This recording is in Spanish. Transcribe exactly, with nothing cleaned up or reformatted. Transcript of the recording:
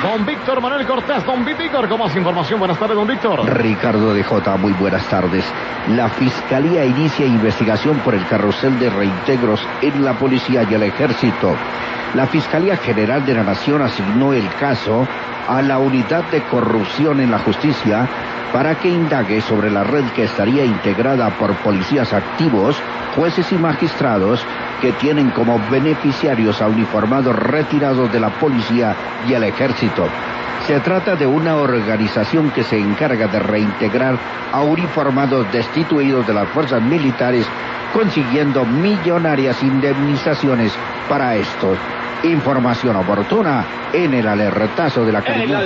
con Víctor Manuel Cortés. Don Víctor, con más información. Buenas tardes, don Víctor. Ricardo de J, muy buenas tardes. La Fiscalía inicia investigación por el carrusel de reintegros en la policía y el ejército. La Fiscalía General de la Nación asignó el caso a la Unidad de Corrupción en la Justicia para que indague sobre la red que estaría integrada por policías activos, jueces y magistrados que tienen como beneficiarios a uniformados retirados de la policía y el ejército. Se trata de una organización que se encarga de reintegrar a uniformados destituidos de las fuerzas militares, consiguiendo millonarias indemnizaciones para estos. Información oportuna en el alertazo de la calidad.